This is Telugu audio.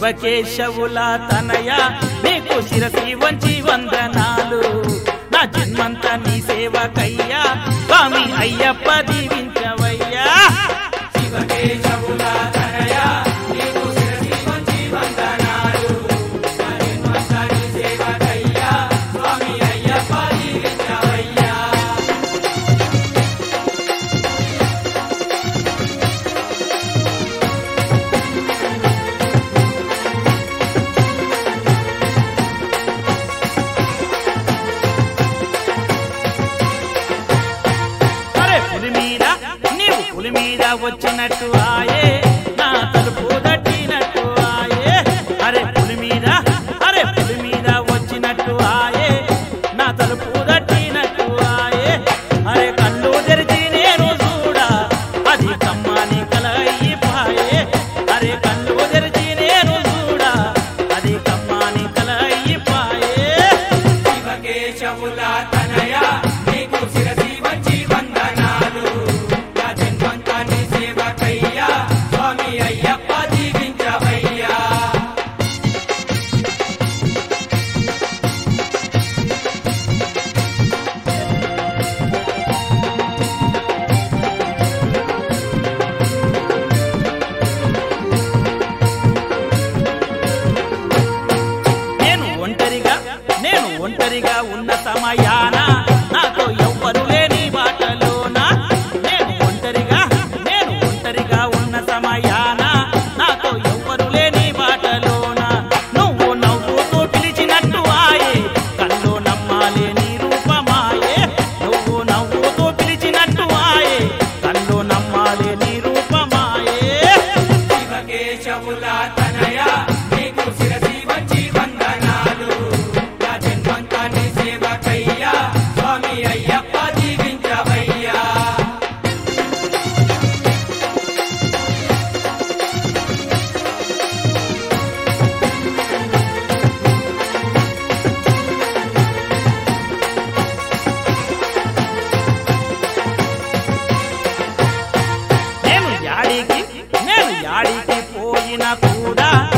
శివకేశవుల తనయ నీకు శిరసి వంచి వందనాలు నా జన్మంతా నీ సేవకయ్యా స్వామి అయ్యప్ప దీవించవయ్యా శివకేశవుల తనయ నీకు శిరసి వంచి వందనాలు నా జన్మంతా నీ సేవకయ్యా స్వామి అయ్యప్ప దీవించవయ్యా పులి మీద వచ్చినట్టు ఆయే నా తలుపు దట్టినట్టు ఆయే అరే పులి మీద వచ్చినట్టు ఆయే నా తలుపు దట్టినట్టు ఆయే అరే కళ్ళు తెరిచి నేను చూడా అది కమ్మని కలయిపాయే అరే కళ్ళు తెరిచి నేను చూడా అది కమ్మని కలయిపాయే శివకేశవుల తనయ నీకు శిరసి వంచి వందనాలు నా జన్మంతా నీ సేవకయ్యా స్వామి అయ్యప్ప దీవించవయ్యా నేను ఒంటరిగా ఉన్న సమయాన నాతో ఎవ్వరు లేని బాటలోన నేను ఒంటరిగా ఉన్న సమయాన నాతో ఎవ్వరు లేని బాటలోన నువ్వు నవ్వుతూ పిలిచినట్టు ఆయే కళ్ళు నమ్మాలేని రూపమాయే నువ్వు నవ్వుతూ పిలిచినట్టు ఆయే కళ్ళు నమ్మాలేని రూపమాయే శివకేశవుల తనయ నీకు శిరసి వంచి వందనాలు నా జన్మంతా నీ సేవకయ్యా స్వామి అయ్యప్ప దీవించవయ్యా నేను యాడికి పోయినా కూడా